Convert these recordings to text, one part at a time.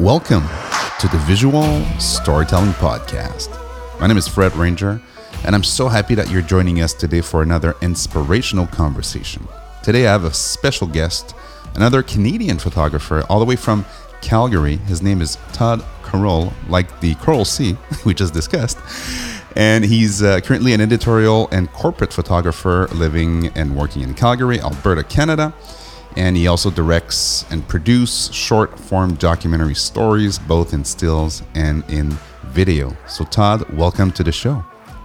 Welcome to the Visual Storytelling Podcast. My name is Fred Ranger, and I'm so happy that you're joining us today for another inspirational conversation. Today I have a special guest, another Canadian photographer all the way from Calgary. His name is Todd Carroll, like the Coral Sea we just discussed. And he's currently an editorial and corporate photographer living and working in Calgary, Alberta, Canada. And he also directs and produces short-form documentary stories, both in stills and in video. So Todd, welcome to the show.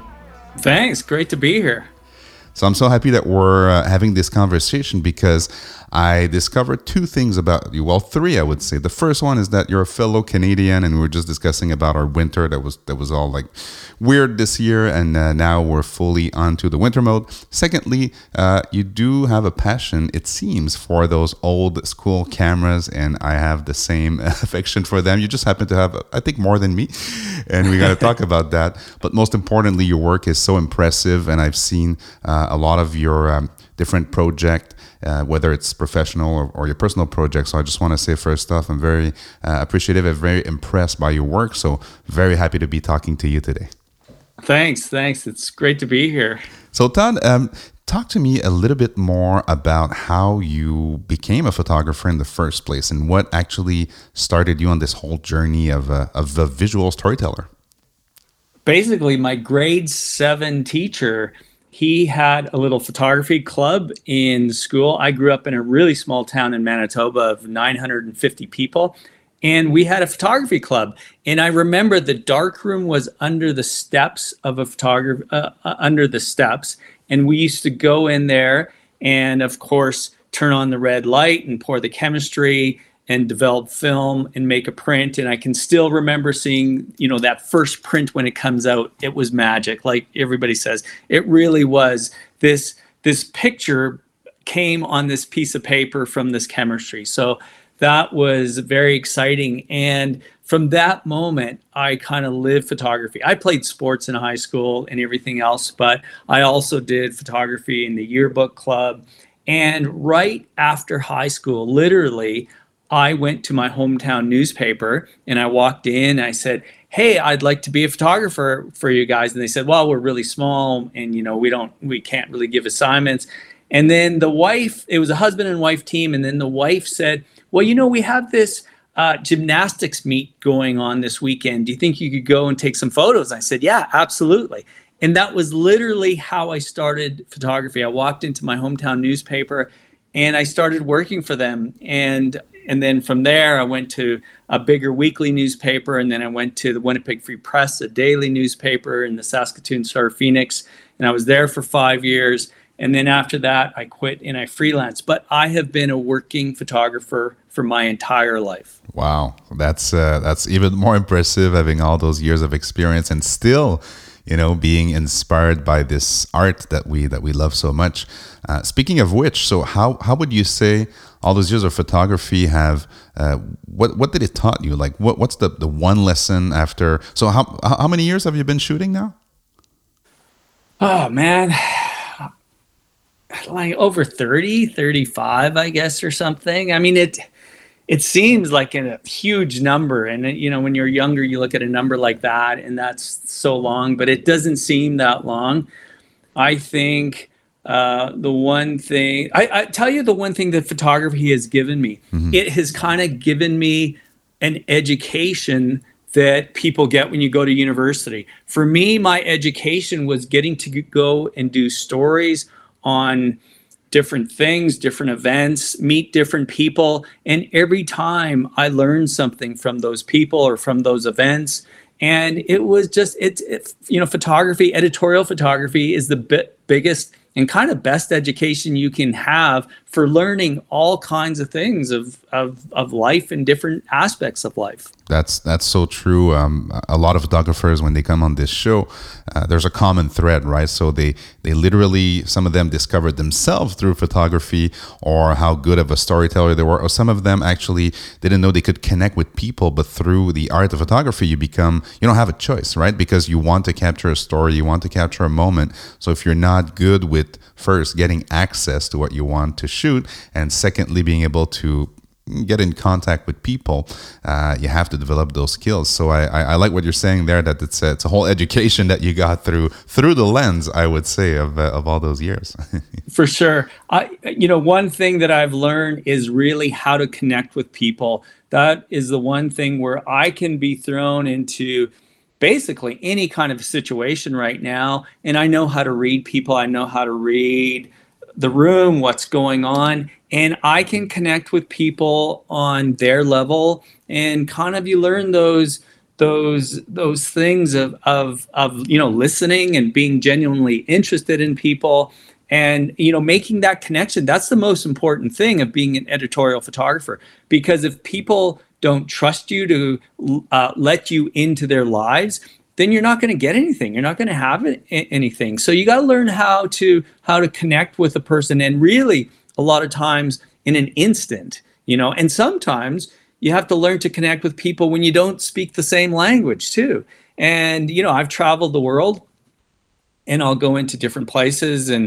Thanks. Great to be here. So I'm so happy that we're having this conversation because I discovered two things about you. Well, three, I would say. The first one is that you're a fellow Canadian, and we were just discussing about our winter that was all like weird this year, and now we're fully onto the winter mode. Secondly, you do have a passion, it seems, for those old school cameras, and I have the same affection for them. You just happen to have, I think, more than me, and we got to talk about that. But most importantly, your work is so impressive, and I've seen a lot of your different projects, whether it's professional or your personal projects. So I just want to say first off, I'm very appreciative and very impressed by your work. So very happy to be talking to you today. Thanks. It's great to be here. So Todd, talk to me a little bit more about how you became a photographer in the first place and what actually started you on this whole journey of a visual storyteller. Basically, my grade 7 teacher, he had a little photography club in school. I grew up in a really small town in Manitoba of 950 people, and we had a photography club. And I remember the darkroom was under the steps of a photographer, under the steps, and we used to go in there and, of course, turn on the red light and pour the chemistry and develop film and make a print. And I can still remember seeing, that first print when it comes out. It was magic. Like everybody says, it really was. This picture came on this piece of paper from this chemistry. So that was very exciting. And from that moment, I kind of lived photography. I played sports in high school and everything else, but I also did photography in the yearbook club. And right after high school, literally, I went to my hometown newspaper and I walked in and I said, "Hey, I'd like to be a photographer for you guys." And they said, "Well, we're really small and we can't really give assignments." And then the wife, it was a husband and wife team. And then the wife said, "Well, we have this gymnastics meet going on this weekend. Do you think you could go and take some photos?" I said, "Yeah, absolutely." And that was literally how I started photography. I walked into my hometown newspaper and I started working for them. And then from there, I went to a bigger weekly newspaper, and then I went to the Winnipeg Free Press, a daily newspaper, and the Saskatoon Star-Phoenix, and I was there for 5 years. And then after that, I quit and I freelanced. But I have been a working photographer for my entire life. Wow, that's even more impressive, having all those years of experience and still, being inspired by this art that we love so much. Speaking of which, so how would you say all those years of photography have what did it taught you? Like what's the one lesson after? So how many years have you been shooting now? Oh man, like over 30, 35, I guess, or something. I mean, it seems like a huge number. And, when you're younger, you look at a number like that and that's so long, but it doesn't seem that long. I think the one thing, I tell you the one thing that photography has given me, it has kind of given me an education that people get when you go to university. For me, my education was getting to go and do stories on different things, different events, meet different people. And every time I learned something from those people or from those events. And it was just, photography, editorial photography is the biggest and kind of best education you can have for learning all kinds of things of life and different aspects of life. That's so true. A lot of photographers, when they come on this show, there's a common thread, right? So they literally, some of them discovered themselves through photography or how good of a storyteller they were, or some of them actually didn't know they could connect with people, but through the art of photography, you don't have a choice, right? Because you want to capture a story, you want to capture a moment. So if you're not good with first getting access to what you want to shoot, and secondly being able to get in contact with people, you have to develop those skills. So I like what you're saying there, that it's a whole education that you got through the lens, I would say, of all those years. For sure. One thing that I've learned is really how to connect with people. That is the one thing where I can be thrown into basically any kind of situation right now, and I know how to read people. I know how to read the room, what's going on, and I can connect with people on their level. And kind of you learn those things of listening and being genuinely interested in people, and making that connection. That's the most important thing of being an editorial photographer, because if people don't trust you to let you into their lives, then you're not going to get anything. You're not going to have anything. So you got to learn how to connect with a person, and really a lot of times in an instant, and sometimes you have to learn to connect with people when you don't speak the same language too. And, I've traveled the world, and I'll go into different places and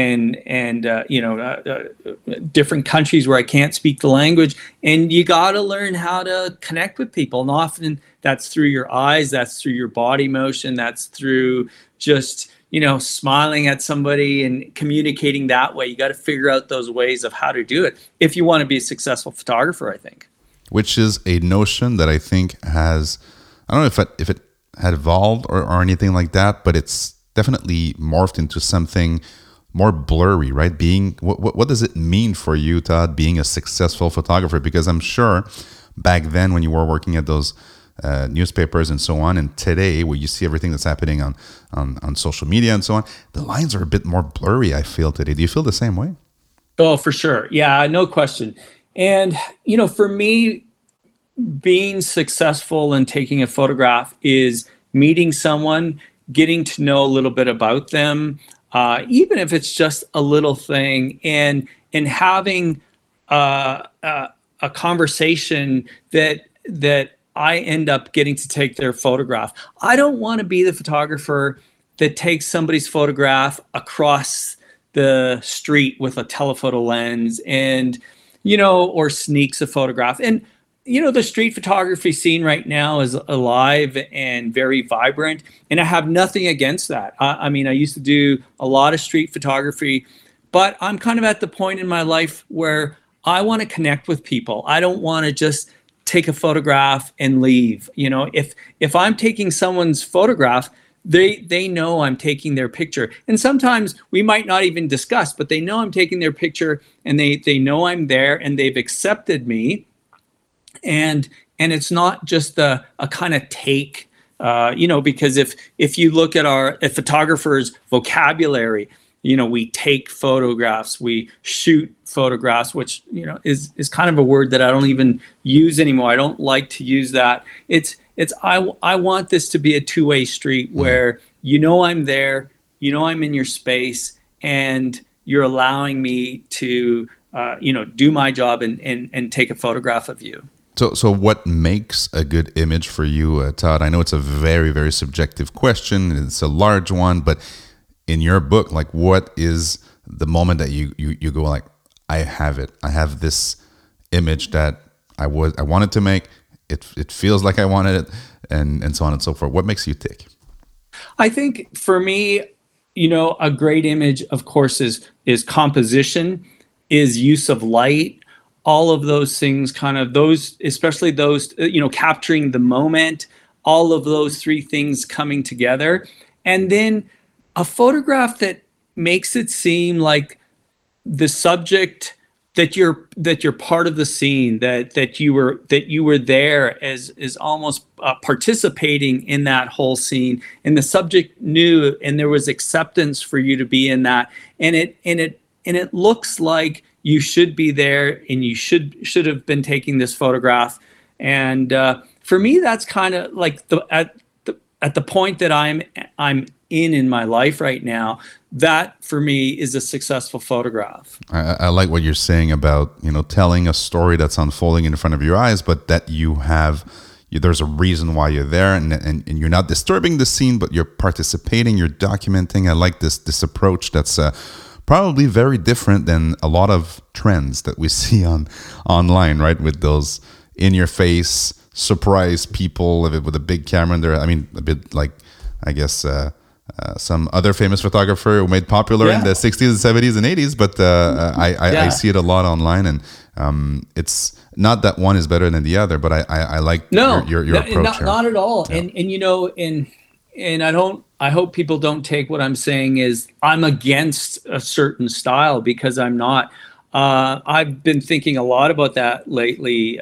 different countries where I can't speak the language, and you got to learn how to connect with people. And often that's through your eyes, that's through your body motion, that's through just smiling at somebody and communicating that way. You got to figure out those ways of how to do it if you want to be a successful photographer, I think. Which is a notion that I think has, I don't know if it had evolved or anything like that, but it's definitely morphed into something more blurry, right? What does it mean for you, Todd, being a successful photographer? Because I'm sure back then when you were working at those newspapers and so on, and today where you see everything that's happening on social media and so on, the lines are a bit more blurry, I feel, today. Do you feel the same way? Oh, for sure. Yeah, no question. And, for me, being successful in taking a photograph is meeting someone, getting to know a little bit about them, even if it's just a little thing, and having a conversation that I end up getting to take their photograph. I don't want to be the photographer that takes somebody's photograph across the street with a telephoto lens and, or sneaks a photograph. And the street photography scene right now is alive and very vibrant, and I have nothing against that. I used to do a lot of street photography, but I'm kind of at the point in my life where I want to connect with people. I don't want to just take a photograph and leave. If I'm taking someone's photograph, they know I'm taking their picture. And sometimes we might not even discuss, but they know I'm taking their picture, and they know I'm there, and they've accepted me. And it's not just a kind of take, because if you look at a photographer's vocabulary, we take photographs, we shoot photographs, which, is kind of a word that I don't even use anymore. I don't like to use that. I want this to be a two-way street where, I'm there, I'm in your space, and you're allowing me to, do my job and take a photograph of you. So what makes a good image for you, Todd? I know it's a very, very subjective question. It's a large one, but in your book, like, what is the moment that you go like, I have it. I have this image that I wanted to make. It feels like I wanted it, and so on and so forth. What makes you tick? I think for me, a great image, of course, is composition, is use of light. All of those things, especially those, capturing the moment, all of those three things coming together. And then a photograph that makes it seem like the subject, that you're part of the scene, that you were there as almost participating in that whole scene, and the subject knew, and there was acceptance for you to be in that, and it looks like you should be there, and you should have been taking this photograph. And for me, that's kind of like at the point that I'm in my life right now. That for me is a successful photograph. I like what you're saying about telling a story that's unfolding in front of your eyes, but that there's a reason why you're there, and you're not disturbing the scene, but you're participating, you're documenting. I like this approach that's probably very different than a lot of trends that we see online, right? With those in your face surprise people with a big camera in there. I mean, a bit like, I guess, some other famous photographer who made popular in the 60s and 70s and 80s, but I see it a lot online, and it's not that one is better than the other, but I like your approach. Not at all. Yeah. And I hope people don't take what I'm saying is I'm against a certain style, because I'm not. I've been thinking a lot about that lately.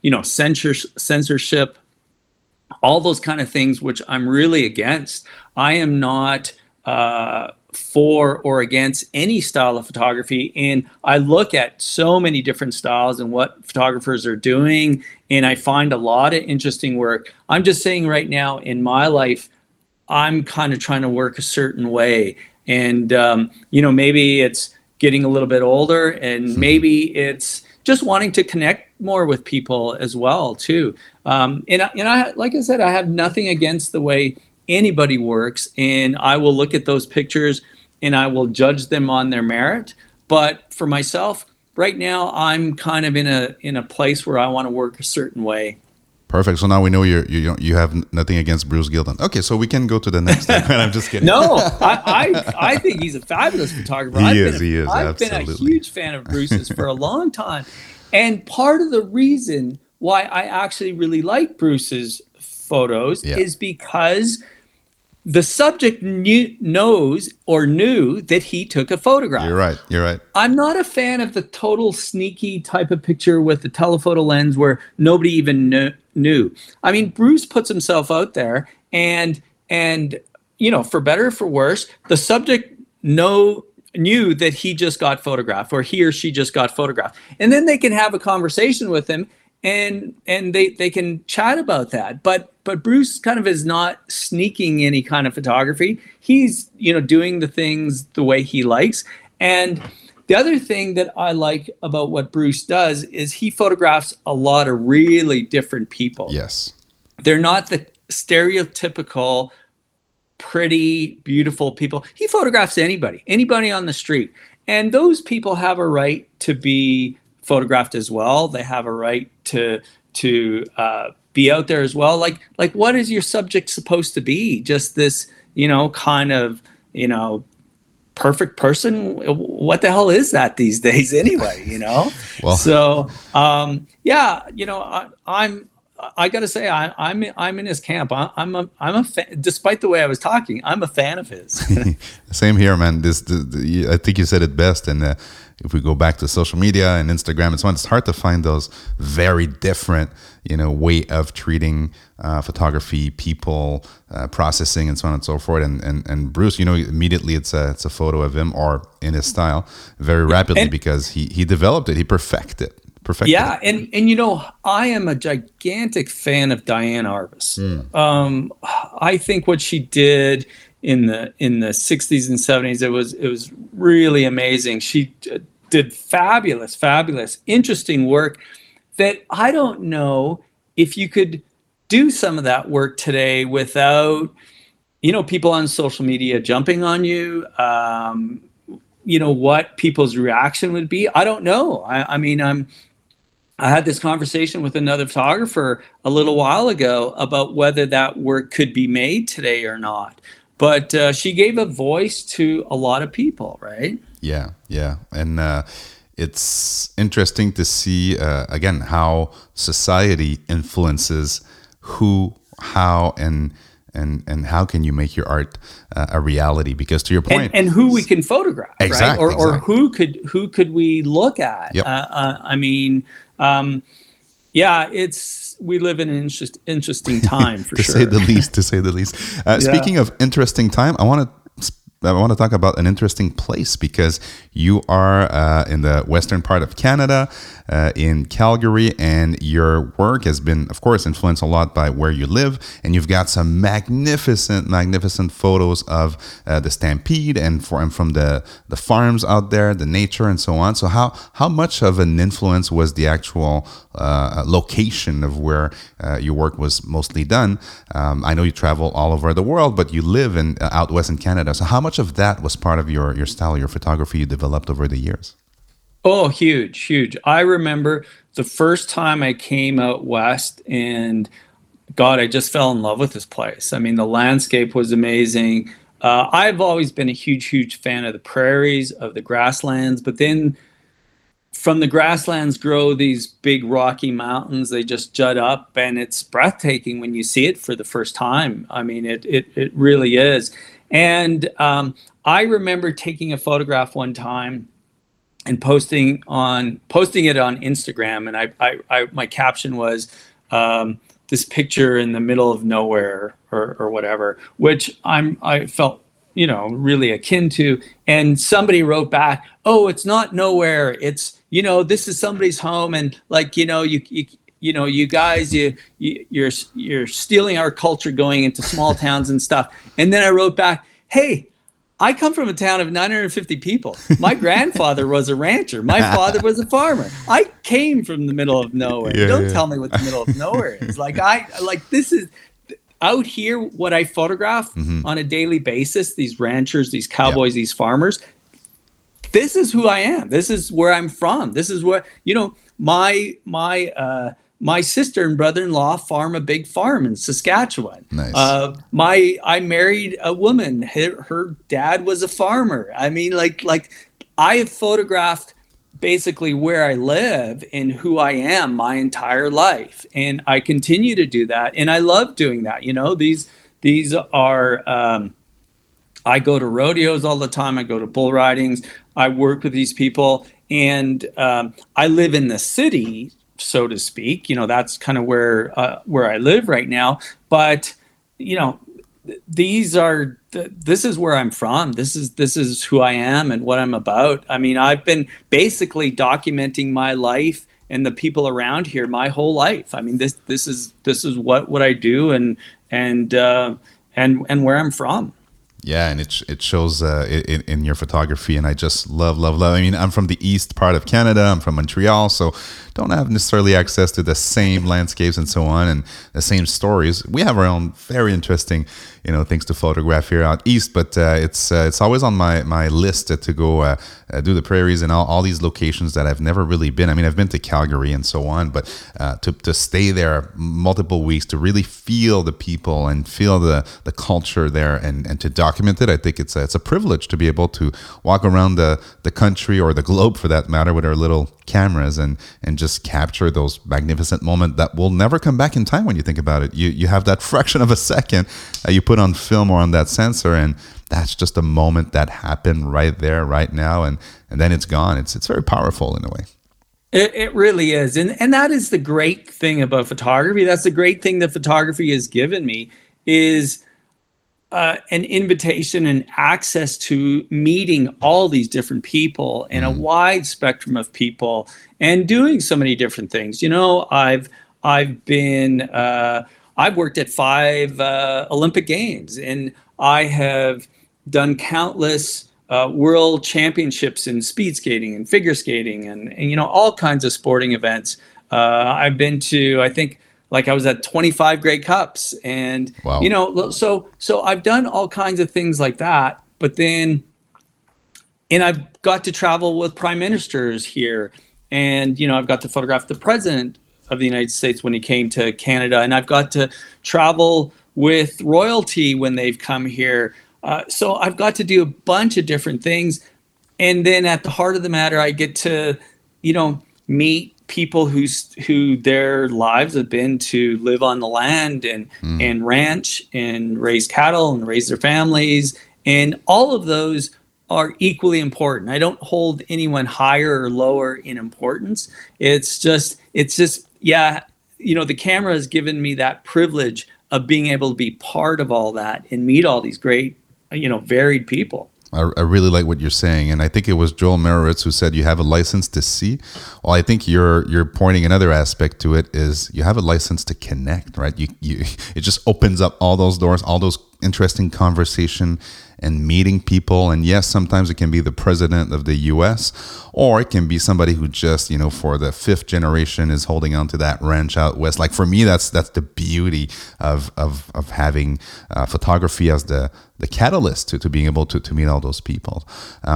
Censorship, all those kind of things, which I'm really against. I am not for or against any style of photography. And I look at so many different styles and what photographers are doing, and I find a lot of interesting work. I'm just saying right now in my life, I'm kind of trying to work a certain way. And, maybe it's getting a little bit older, and maybe it's just wanting to connect more with people as well, too. And I, like I said, I have nothing against the way anybody works, and I will look at those pictures and I will judge them on their merit. But for myself, right now, I'm kind of in a place where I want to work a certain way. Perfect. So now we know you have nothing against Bruce Gilden. Okay, so we can go to the next thing. I'm just kidding. No, I think he's a fabulous photographer. He is. I've been a huge fan of Bruce's for a long time. And part of the reason why I actually really like Bruce's photos is because the subject knew that he took a photograph. You're right. I'm not a fan of the total sneaky type of picture with the telephoto lens where nobody even knew. I mean, Bruce puts himself out there, and for better or for worse, the subject knew that he just got photographed, or he or she just got photographed. And then they can have a conversation with him, and they can chat about that. But Bruce kind of is not sneaking any kind of photography. He's, doing the things the way he likes. And the other thing that I like about what Bruce does is he photographs a lot of really different people. Yes. They're not the stereotypical pretty, beautiful people. He photographs anybody on the street. And those people have a right to be photographed as well. They have a right to be out there as well. Like what is your subject supposed to be? Just this, kind of, perfect person? What the hell is that these days anyway, Well, so, I got to say, I'm in his camp. I'm a fan, despite the way I was talking. I'm a fan of his. Same here, man. I think you said it best. And if we go back to social media and Instagram and so on, it's hard to find those very different, way of treating photography, people, processing, and so on and so forth. And Bruce, immediately it's a photo of him or in his style very rapidly, because he developed it, he perfected. Yeah, and I am a gigantic fan of Diane Arbus. I think what she did in the 60s and 70s, it was really amazing. She did fabulous, interesting work that I don't know if you could do some of that work today without, people on social media jumping on you. What people's reaction would be. I don't know. I had this conversation with another photographer a little while ago about whether that work could be made today or not. But she gave a voice to a lot of people, right? Yeah. And it's interesting to see, again, how society influences who, how, and how can you make your art a reality? Because to your point, and who we can photograph, exactly, right? Or who could we look at? Yep. We live in an interesting time for to sure. To say the least. Speaking of interesting time, I want to talk about an interesting place, because you are in the western part of Canada, in Calgary, and your work has been, of course, influenced a lot by where you live, and you've got some magnificent photos of the Stampede and from the farms out there, the nature, and so on. So how much of an influence was the actual location of where your work was mostly done? I know you travel all over the world, but you live out west in Canada. So how much of that was part of your style, your photography you developed over the years? Oh, huge, huge. I remember the first time I came out west, and God, I just fell in love with this place. I mean, the landscape was amazing. I've always been a huge, huge fan of the prairies, of the grasslands, but then from the grasslands grow these big rocky mountains. They just jut up, and it's breathtaking when you see it for the first time. I mean, it really is. And I remember taking a photograph one time and posting it on Instagram, and I my caption was this picture in the middle of nowhere or whatever, which I felt really akin to. And somebody wrote back, "Oh, it's not nowhere. It's this is somebody's home, and like you guys you're stealing our culture going into small towns and stuff." And then I wrote back, "Hey, I come from a town of 950 people. My grandfather was a rancher. My father was a farmer. I came from the middle of nowhere. Don't tell me what the middle of nowhere is. This is out here what I photograph on a daily basis, these ranchers, these cowboys, these farmers. This is who I am. This is where I'm from. This is where, my sister and brother-in-law farm a big farm in Saskatchewan. Nice. I married a woman. Her dad was a farmer. I mean, like I have photographed basically where I live and who I am my entire life, and I continue to do that. And I love doing that. These are. I go to rodeos all the time. I go to bull ridings. I work with these people, and I live in the city, so to speak. That's kind of where I live right now. But this is where I'm from. This is who I am and what I'm about. I mean, I've been basically documenting my life and the people around here my whole life. I mean, this is what I do and where I'm from. Yeah, and it shows in your photography, and I just love. I mean, I'm from the east part of Canada. I'm from Montreal, so don't have necessarily access to the same landscapes and so on, and the same stories. We have our own very interesting, things to photograph here out east. But it's always on my list to go do the prairies and all these locations that I've never really been. I mean, I've been to Calgary and so on, but to stay there multiple weeks, to really feel the people and feel the culture there, and to document it, I think it's a privilege to be able to walk around the country, or the globe for that matter, with our little cameras and just capture those magnificent moments that will never come back in time. When you think about it, you have that fraction of a second that you put on film or on that sensor, and that's just a moment that happened right there, right now, and then it's gone. It's very powerful in a way. It really is, and that is the great thing about photography. That's the great thing that photography has given me, is an invitation and access to meeting all these different people and a wide spectrum of people, and doing so many different things. I've worked at 5 Olympic Games, and I have done countless world championships in speed skating and figure skating and all kinds of sporting events. I've been to, I think, I was at 25 Grey Cups, and wow. So I've done all kinds of things like that. But then, and I've got to travel with prime ministers here, and I've got to photograph the president of the United States when he came to Canada, and I've got to travel with royalty when they've come here. So I've got to do a bunch of different things, and then at the heart of the matter, I get to meet people who their lives have been to live on the land and ranch and raise cattle and raise their families. And all of those are equally important. I don't hold anyone higher or lower in importance. It's just, the camera has given me that privilege of being able to be part of all that and meet all these great, varied people. I really like what you're saying, and I think it was Joel Merovitz who said you have a license to see. Well, I think you're pointing another aspect to it, is you have a license to connect, right? You it just opens up all those doors, all those interesting conversation and meeting people. And yes, sometimes it can be the president of the US, or it can be somebody who just, for the fifth generation is holding on to that ranch out west. Like for me, that's the beauty of having photography as the catalyst to being able to meet all those people.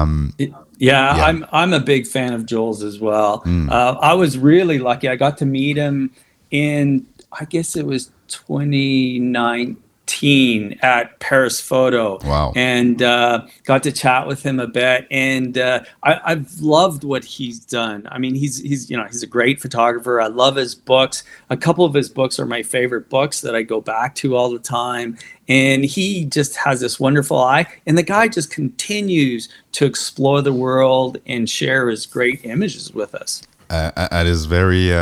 I'm a big fan of Joel's as well. I was really lucky. I got to meet him in, I guess it was 2019 at Paris Photo. Wow. And got to chat with him a bit. And I've loved what he's done. I mean, he's a great photographer. I love his books. A couple of his books are my favorite books that I go back to all the time. And he just has this wonderful eye. And the guy just continues to explore the world and share his great images with us. At his very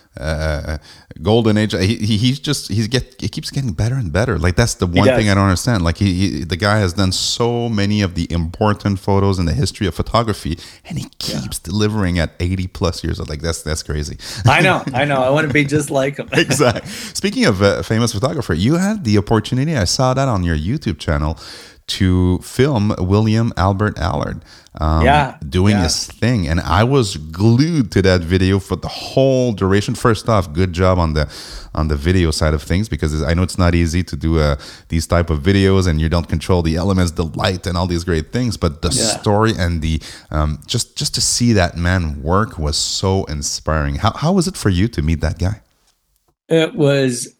golden age, he keeps getting better and better. Like that's the one thing I don't understand. Like the guy has done so many of the important photos in the history of photography, and he keeps delivering at 80 plus years old. Like that's crazy. I know. I want to be just like him. Exactly. Speaking of famous photographer, you had the opportunity. I saw that on your YouTube channel to film William Albert Allard doing his thing, and I was glued to that video for the whole duration. First off, good job on the video side of things, because I know it's not easy to do these type of videos, and you don't control the elements, the light, and all these great things. But the story and the just to see that man work was so inspiring. How was it for you to meet that guy? It was,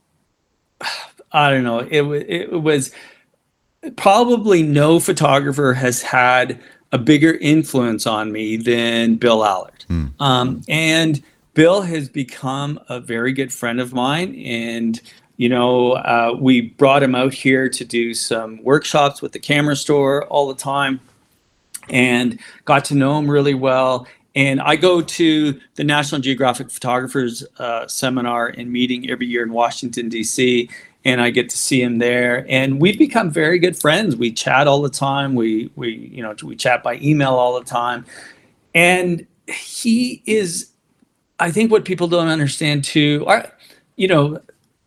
I don't know. It was. Probably no photographer has had a bigger influence on me than Bill Allard. And Bill has become a very good friend of mine. And, we brought him out here to do some workshops with the Camera Store all the time and got to know him really well. And I go to the National Geographic Photographers Seminar and meeting every year in Washington, D.C., and I get to see him there, and we've become very good friends. We chat all the time. We chat by email all the time, and he is. I think what people don't understand too, the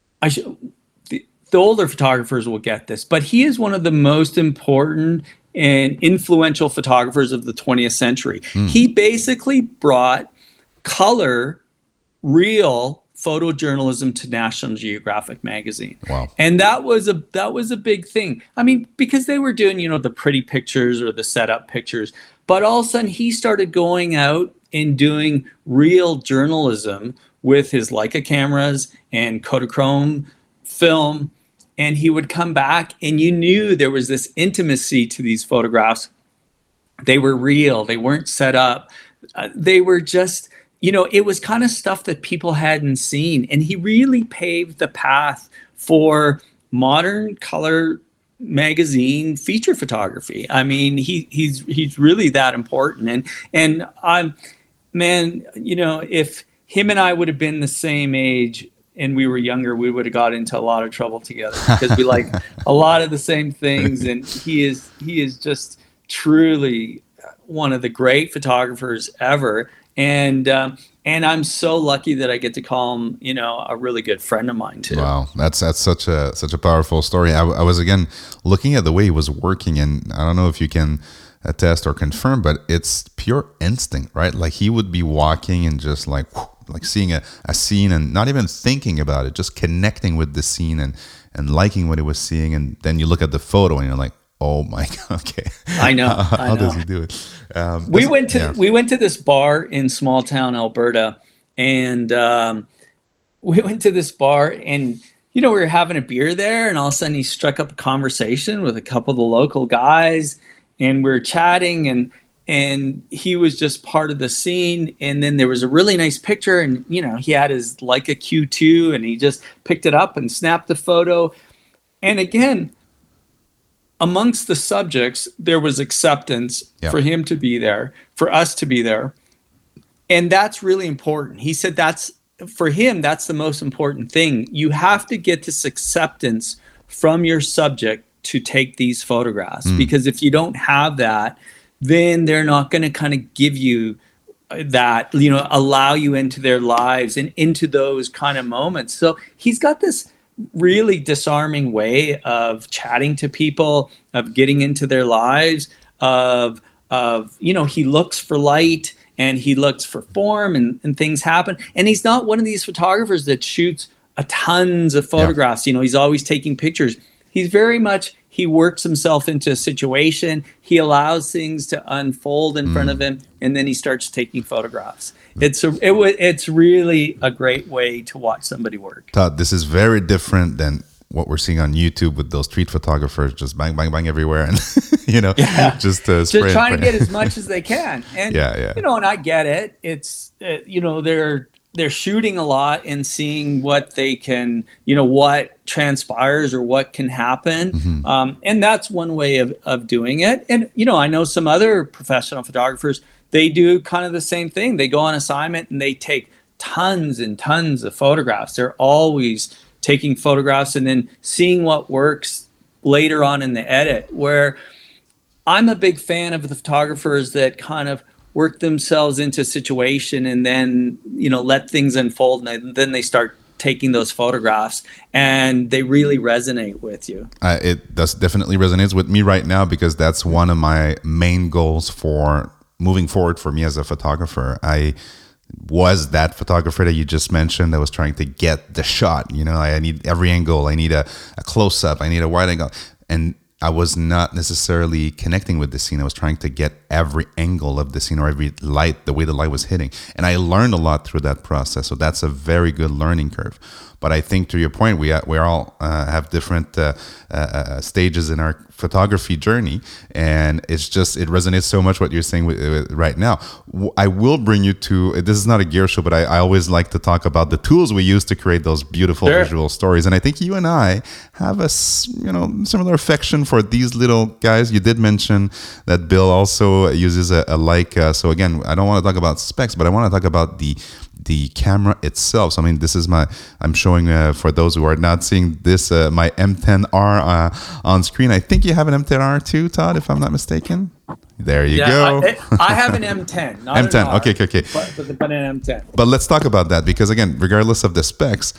older photographers will get this, but he is one of the most important and influential photographers of the 20th century. He basically brought color, real photojournalism to National Geographic magazine. Wow. And that was a big thing. I mean, because they were doing, the pretty pictures or the setup pictures, but all of a sudden he started going out and doing real journalism with his Leica cameras and Kodachrome film. And he would come back and you knew there was this intimacy to these photographs. They were real. They weren't set up. They were just, it was kind of stuff that people hadn't seen. And he really paved the path for modern color magazine feature photography. I mean, he's really that important. And if him and I would have been the same age and we were younger, we would have got into a lot of trouble together because we like a lot of the same things. And he is just truly one of the great photographers ever. And I'm so lucky that I get to call him, a really good friend of mine too. Wow, that's such a powerful story. I was again looking at the way he was working, and I don't know if you can attest or confirm, but it's pure instinct, right? Like he would be walking and just like seeing a scene and not even thinking about it, just connecting with the scene and liking what he was seeing, and then you look at the photo and you're like, oh my God! Okay, I know. How does he do it? We went to this bar in small town Alberta, and we went to this bar, and we were having a beer there, and all of a sudden he struck up a conversation with a couple of the local guys, and we were chatting, and he was just part of the scene. And then there was a really nice picture, and he had his Leica Q2, and he just picked it up and snapped the photo, and again, amongst the subjects, there was acceptance for him to be there, for us to be there. And that's really important. He said for him, that's the most important thing. You have to get this acceptance from your subject to take these photographs. Because if you don't have that, then they're not going to kind of give you that, allow you into their lives and into those kind of moments. So he's got this really disarming way of chatting to people, of getting into their lives, of he looks for light and he looks for form, and things happen. And he's not one of these photographers that shoots a tons of photographs. He's always taking pictures. He's very much, he works himself into a situation. He allows things to unfold in front of him, and then he starts taking photographs. It's really a great way to watch somebody work. Todd, this is very different than what we're seeing on YouTube with those street photographers just bang, bang, bang everywhere, and just trying to get as much as they can. And and I get it. It's they're shooting a lot and seeing what they can, what transpires or what can happen. And that's one way of doing it. And, I know some other professional photographers, they do kind of the same thing. They go on assignment and they take tons and tons of photographs. They're always taking photographs and then seeing what works later on in the edit, where I'm a big fan of the photographers that kind of work themselves into a situation and then, let things unfold, and then they start taking those photographs and they really resonate with you. It does definitely resonates with me right now, because that's one of my main goals for moving forward for me as a photographer. I was that photographer that you just mentioned that was trying to get the shot. I need every angle. I need a close-up. I need a wide angle. And I was not necessarily connecting with the scene. I was trying to get every angle of the scene, or every light, the way the light was hitting. And I learned a lot through that process. So that's a very good learning curve. But I think, to your point, we all have different stages in our photography journey, and it resonates so much what you're saying right now. I will bring you to, this is not a gear show, but I always like to talk about the tools we use to create those beautiful visual stories. And I think you and I have a similar affection for these little guys. You did mention that Bill also uses a Leica. So again, I don't want to talk about specs, but I want to talk about the camera itself. So this is I'm showing for those who are not seeing this, my M10R on screen. I think you have an M10R too, Todd, if I'm not mistaken. There you go. I have an M10. Not M10. An R, okay. But an M10. But let's talk about that, because again, regardless of the specs,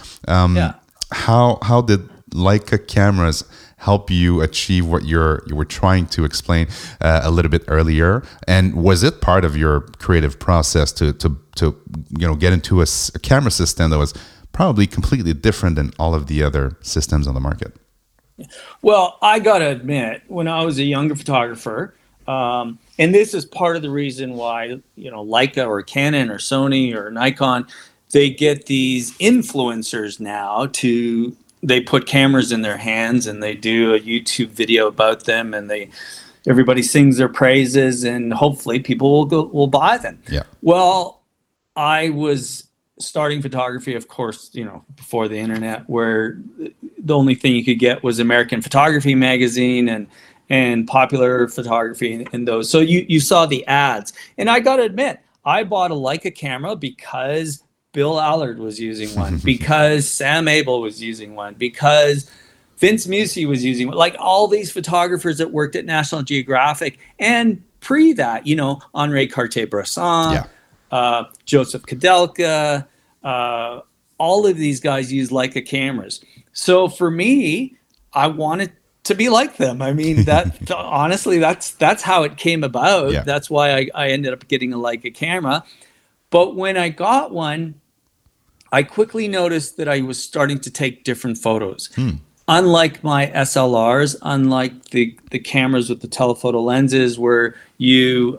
how did Leica cameras help you achieve what you were trying to explain a little bit earlier? And was it part of your creative process to get into a camera system that was probably completely different than all of the other systems on the market? Well, I gotta admit, when I was a younger photographer, and this is part of the reason why Leica or Canon or Sony or Nikon, they get these influencers now they put cameras in their hands and they do a YouTube video about them, and everybody sings their praises, and hopefully people will buy them. Yeah. Well, I was starting photography, of course, before the internet, where the only thing you could get was American Photography magazine and Popular Photography and those. So you saw the ads, and I got to admit, I bought a Leica camera because Bill Allard was using one, because Sam Abel was using one, because Vince Musi was using one. Like all these photographers that worked at National Geographic, and pre that, Henri Cartier-Bresson, Joseph Kudelka, all of these guys use Leica cameras. So for me, I wanted to be like them. Honestly, that's how it came about. Yeah. That's why I ended up getting a Leica camera. But when I got one, I quickly noticed that I was starting to take different photos. Unlike my SLRs, unlike the cameras with the telephoto lenses, where you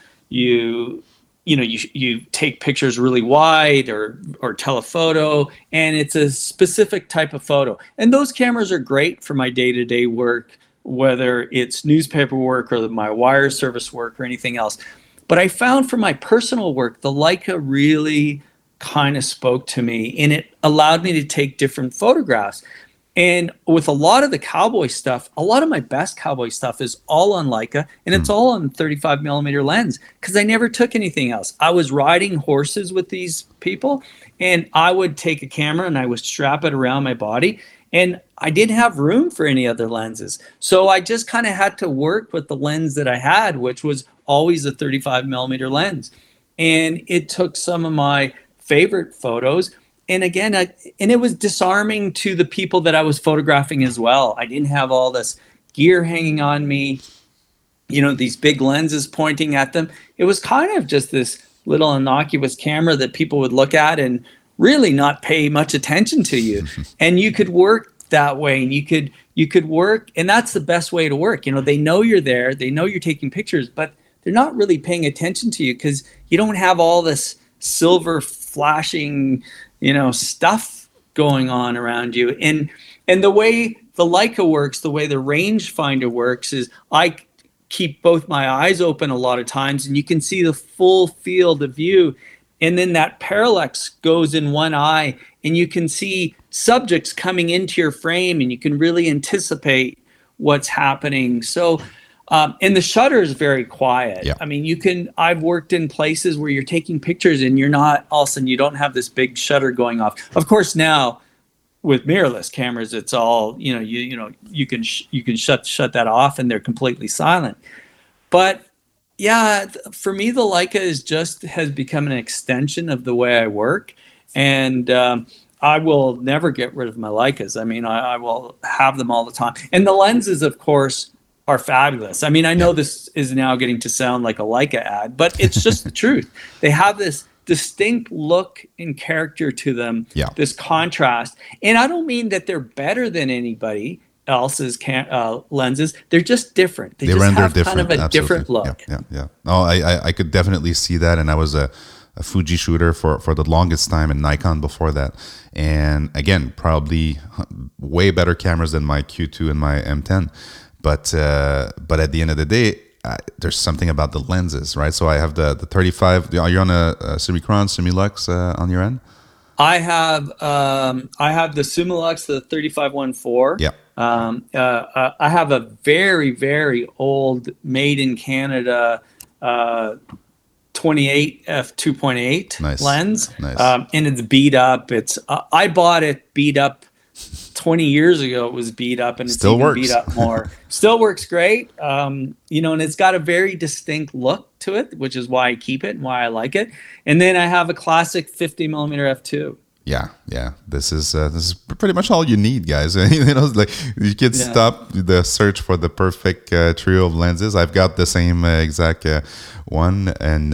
take pictures really wide or telephoto, and it's a specific type of photo. And those cameras are great for my day-to-day work, whether it's newspaper work or my wire service work or anything else. But I found for my personal work, the Leica really kind of spoke to me, and it allowed me to take different photographs. And with a lot of the cowboy stuff, a lot of my best cowboy stuff is all on Leica, and it's all on 35 millimeter lens, because I never took anything else. I was riding horses with these people, and I would take a camera and I would strap it around my body, and I didn't have room for any other lenses. So I just kind of had to work with the lens that I had, which was always a 35 millimeter lens. And it took some of my favorite photos, and again, and it was disarming to the people that I was photographing as well. I didn't have all this gear hanging on me, these big lenses pointing at them. It was kind of just this little innocuous camera that people would look at and really not pay much attention to you. And you could work that way, and you could work, and that's the best way to work. They know you're there, they know you're taking pictures, but they're not really paying attention to you because you don't have all this silver flashing, stuff going on around you. And the way the Leica works, the way the rangefinder works, is I keep both my eyes open a lot of times, and you can see the full field of view. And then that parallax goes in one eye, and you can see subjects coming into your frame, and you can really anticipate what's happening. So, and the shutter is very quiet. Yeah. I mean, I've worked in places where you're taking pictures and you're not, all of a sudden you don't have this big shutter going off. Of course, now with mirrorless cameras, it's all, you can shut that off and they're completely silent. But yeah, for me, the Leica has become an extension of the way I work. And, I will never get rid of my Leicas. I mean, I will have them all the time. And the lenses, of course, are fabulous. I mean, I know this is now getting to sound like a Leica ad, but it's just the truth. They have this distinct look and character to them, this contrast. And I don't mean that they're better than anybody else's lenses. They're just different. They just have kind of a different look. Yeah. Oh, I could definitely see that. And I was a Fuji shooter for the longest time, and Nikon before that. And again, probably way better cameras than my Q2 and my M10. But at the end of the day, there's something about the lenses, right? So I have the 35. Are you on a Summicron, Summilux on your end? I have the Summilux, the 3514. Yeah. I have a very, very old, made in Canada 28 f2.8 lens. Nice. And it's beat up. I bought it beat up 20 years ago. It was beat up, and it's still even works. Beat up more. Still works great. And it's got a very distinct look to it, which is why I keep it and why I like it. And then I have a classic 50 millimeter f2. Yeah. This is pretty much all you need, guys. Like you can stop the search for the perfect trio of lenses. I've got the same exact one, and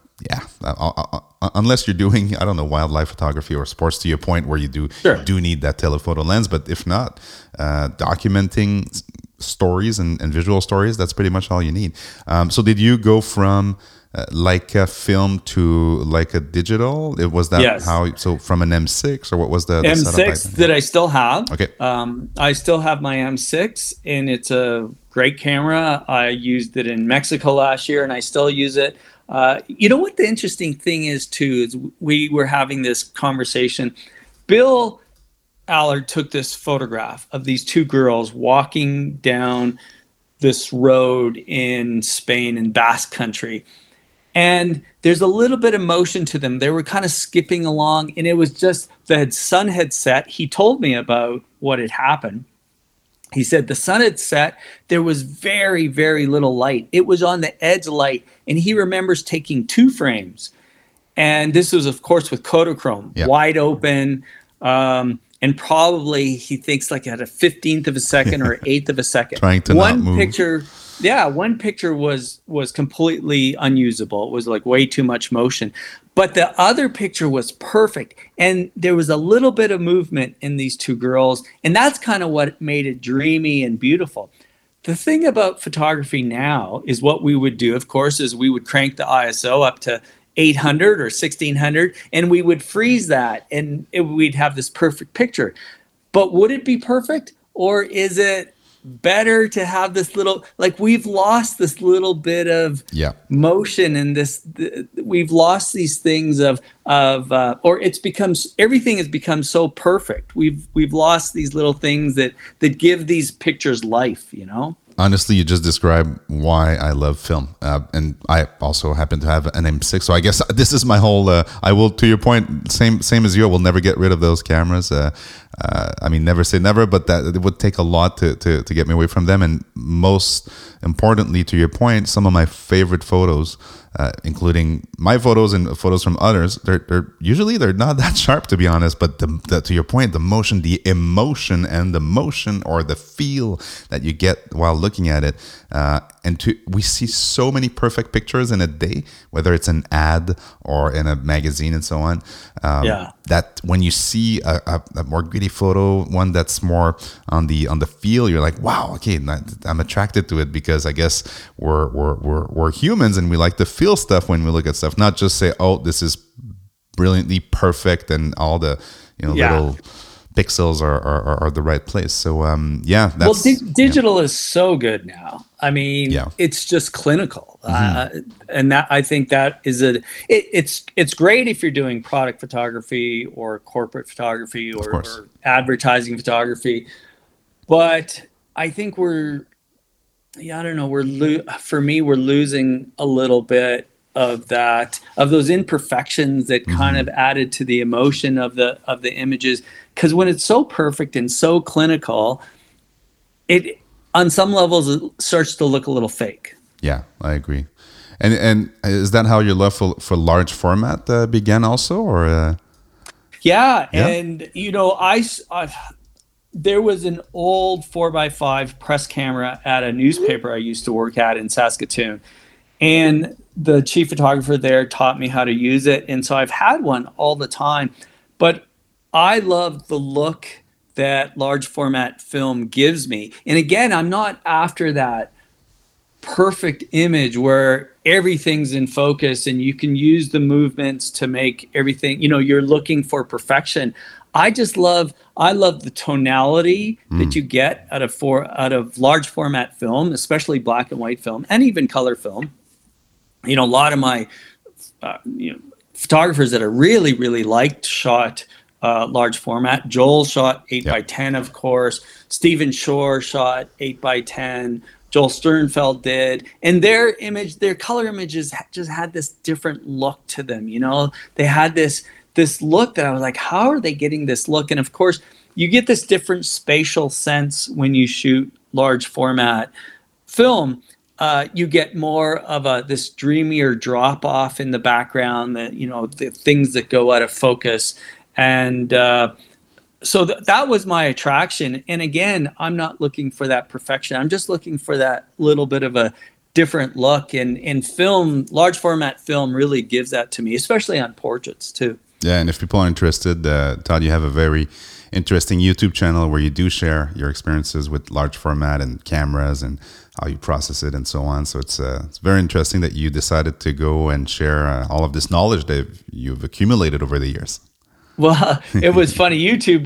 unless you're doing, I don't know, wildlife photography or sports, to your point where you do need that telephoto lens. But if not, documenting stories and visual stories, that's pretty much all you need. So did you go from Leica film to Leica digital? Was that how? So from an M6, or what was the M6 that I still have? Okay. I still have my M6, and it's a great camera. I used it in Mexico last year, and I still use it. You know what the interesting thing is too is we were having this conversation. Bill Allard took this photograph of these two girls walking down this road in Spain, in Basque Country. And there's a little bit of motion to them. They were kind of skipping along, and it was just the sun had set. He told me about what had happened. He said the sun had set. There was very, very little light. It was on the edge light, and he remembers taking 2 frames. And this was, of course, with Kodachrome, wide open, and probably he thinks like at a 15th of a second or 1/8 of a second. Trying to not move. One picture was completely unusable. It was like way too much motion. But the other picture was perfect. And there was a little bit of movement in these two girls. And that's kind of what made it dreamy and beautiful. The thing about photography now is what we would do, of course, is we would crank the ISO up to 800 or 1600, and we would freeze that, and we'd have this perfect picture. But would it be perfect? Or is it better to have this little, like, we've lost this little bit of motion, and we've lost these things or everything has become so perfect. We've lost these little things that give these pictures life, Honestly, you just described why I love film, and I also happen to have an M6. So I guess this is my whole. I will, to your point, same as you. I will never get rid of those cameras. I mean, never say never, but that it would take a lot to get me away from them. And most importantly, to your point, some of my favorite photos including my photos and photos from others, they're usually they're not that sharp, to be honest. But to your point, the motion, the emotion, and the motion or the feel that you get while looking at it, we see so many perfect pictures in a day, whether it's an ad or in a magazine and so on. That when you see a more gritty photo, one that's more on the feel, you're like, wow, okay, I'm attracted to it, because I guess we're humans and we like to feel stuff when we look at stuff, not just say, oh, this is brilliantly perfect and all the little pixels are the right place. So digital is so good now. I mean, it's just clinical, and that, I think that is it's great if you're doing product photography or corporate photography or advertising photography, but I think we're losing a little bit of those imperfections that kind of added to the emotion of the images. Because when it's so perfect and so clinical, it on some levels it starts to look a little fake. Yeah, I agree. And is that how your love for large format began also, or? And there was an old 4x5 press camera at a newspaper I used to work at in Saskatoon, and the chief photographer there taught me how to use it, and so I've had one all the time. But I love the look that large format film gives me. And again, I'm not after that perfect image where everything's in focus and you can use the movements to make everything, you're looking for perfection. I love the tonality that you get out of large format film, especially black and white film and even color film. A lot of my photographers that I really, really liked shot large format. Joel shot 8x10, of course. Stephen Shore shot 8x10. Joel Sternfeld did. And their color images just had this different look to them. They had this look that I was like, how are they getting this look? And of course, you get this different spatial sense when you shoot large format film. You get more of this dreamier drop off in the background, the things that go out of focus. And so that was my attraction. And again, I'm not looking for that perfection. I'm just looking for that little bit of a different look. And film, large format film really gives that to me, especially on portraits too. Yeah, and if people are interested, Todd, you have a very interesting YouTube channel where you do share your experiences with large format and cameras and how you process it and so on. So it's very interesting that you decided to go and share all of this knowledge that you've accumulated over the years. Well, it was funny. YouTube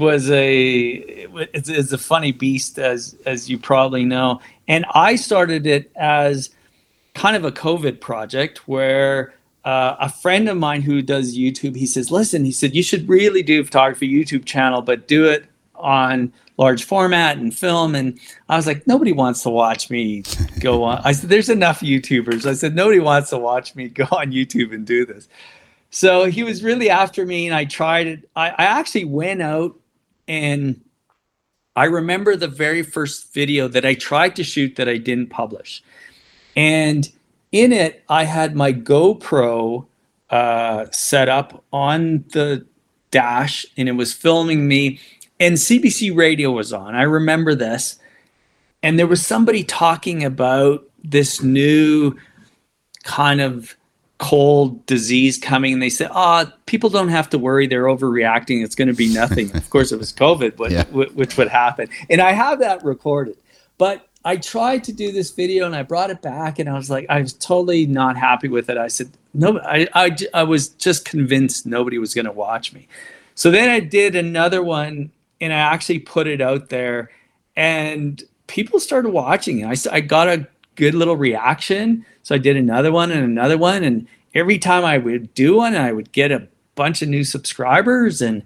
it's a funny beast, as you probably know. And I started it as kind of a COVID project where a friend of mine who does YouTube, he says, listen, he said, you should really do a photography YouTube channel, but do it on large format and film. And I was like, nobody wants to watch me go on. I said, there's enough YouTubers. I said, nobody wants to watch me go on YouTube and do this. So he was really after me, and I tried it. I actually went out, and I remember the very first video that I tried to shoot that I didn't publish. And in it, I had my GoPro set up on the dash, and it was filming me, and CBC radio was on. I remember this. And there was somebody talking about this new kind of cold disease coming, and they said, people don't have to worry, they're overreacting, it's going to be nothing. Of course, it was COVID, which would happen. And I have that recorded. But I tried to do this video, and I brought it back, and I was totally not happy with it. I said, no, I was just convinced nobody was going to watch me. So then I did another one, and I actually put it out there, and people started watching it. I got a good little reaction. So I did another one, and every time I would do one, I would get a bunch of new subscribers, and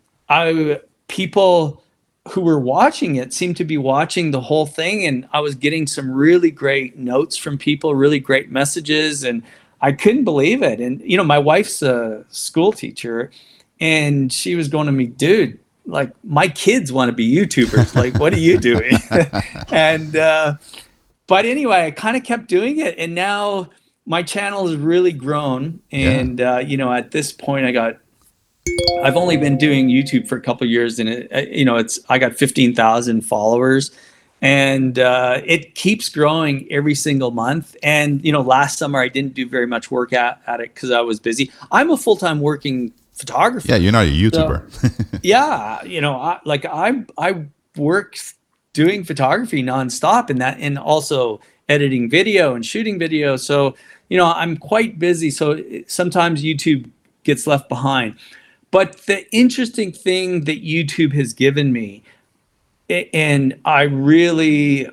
people who were watching it seemed to be watching the whole thing, and I was getting some really great notes from people, really great messages, and I couldn't believe it. And my wife's a school teacher, and she was going to me, dude, like, my kids want to be YouTubers. Like, what are you doing? And but anyway, I kind of kept doing it, and now my channel has really grown, and at this point, I've only been doing YouTube for a couple of years, and I got 15,000 followers, and it keeps growing every single month. And last summer I didn't do very much work at it because I was busy. I'm a full-time working photographer. Yeah, you're not a YouTuber. So, yeah, I work doing photography nonstop, and also editing video and shooting video. So I'm quite busy. So sometimes YouTube gets left behind. But the interesting thing that YouTube has given me, and I really,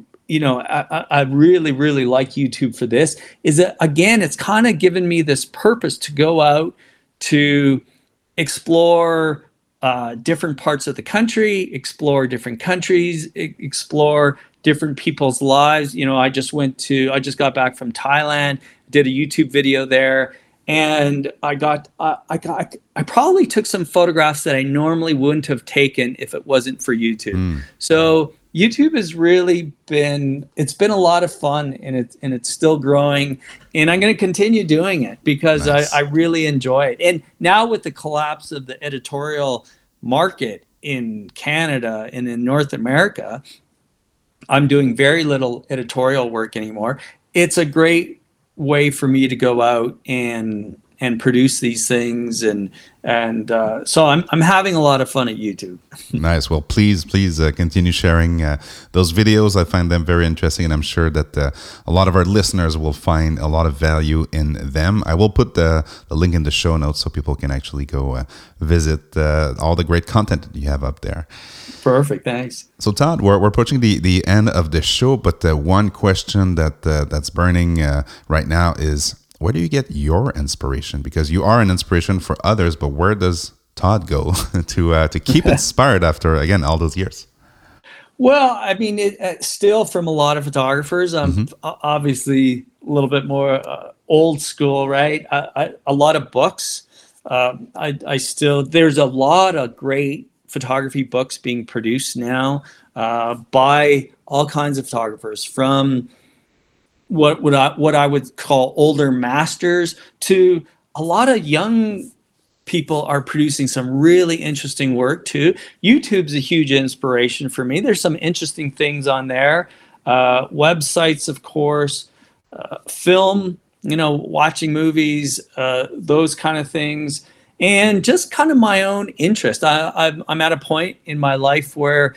I really, really like YouTube for this, is that, again, it's kind of given me this purpose to go out to explore different parts of the country, explore different countries, explore different people's lives. I just got back from Thailand, did a YouTube video there. And I probably took some photographs that I normally wouldn't have taken if it wasn't for YouTube. So YouTube has really been a lot of fun, and it's still growing, and I'm going to continue doing it because nice. I really enjoy it. And now with the collapse of the editorial market in Canada and in North America, I'm doing very little editorial work anymore. It's a great way for me to go out and produce these things, and so I'm having a lot of fun at YouTube. Nice. Well, please continue sharing those videos. I find them very interesting, and I'm sure that a lot of our listeners will find a lot of value in them. I will put the link in the show notes so people can actually go visit all the great content that you have up there. Perfect. Thanks. So Todd, we're approaching the end of the show, but one question that's burning right now is, where do you get your inspiration? Because you are an inspiration for others, but where does Todd go to keep inspired after, again, all those years? Well, I mean, still from a lot of photographers. I'm obviously a little bit more old school, right? A lot of books. There's a lot of great photography books being produced now by all kinds of photographers, from what I would call older masters to a lot of young people are producing some really interesting work too. YouTube's a huge inspiration for me. There's some interesting things on there. Websites, of course, film, watching movies, those kind of things, and just kind of my own interest. I'm at a point in my life where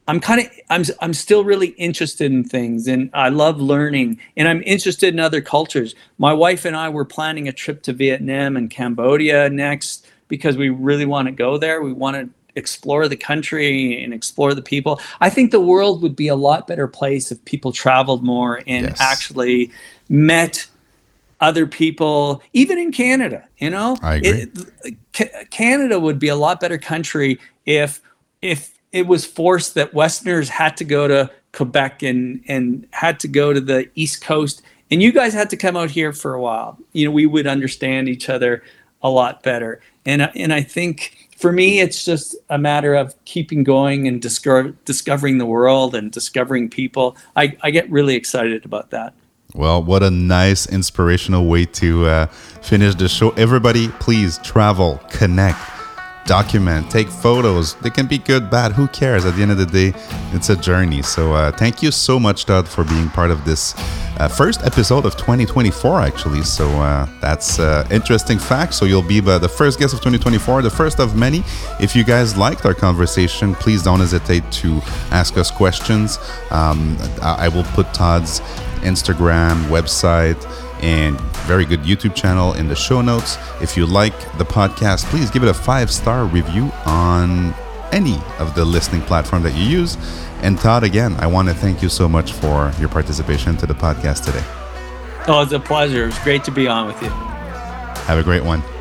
I'm still really interested in things, and I love learning, and I'm interested in other cultures. My wife and I were planning a trip to Vietnam and Cambodia next because we really want to go there. We want to explore the country and explore the people. I think the world would be a lot better place if people traveled more and actually met other people, even in Canada. I agree. Canada would be a lot better country if it was forced that Westerners had to go to Quebec and had to go to the East Coast, and you guys had to come out here for a while. We would understand each other a lot better. And I think for me, it's just a matter of keeping going and discovering the world and discovering people. I get really excited about that. Well, what a nice, inspirational way to finish the show. Everybody, please travel, connect, document, take photos. They can be good, bad, who cares? At the end of the day, it's a journey. So thank you so much, Todd, for being part of this first episode of 2024, actually. So that's interesting fact. So you'll be the first guest of 2024, the first of many. If you guys liked our conversation, please don't hesitate to ask us questions. I will put Todd's Instagram, website, and very good YouTube channel in the show notes. If you like the podcast, please give it a 5-star review on any of the listening platform that you use. And Todd, again, I want to thank you so much for your participation to the podcast today. Oh, it's a pleasure. It was great to be on with you. Have a great one.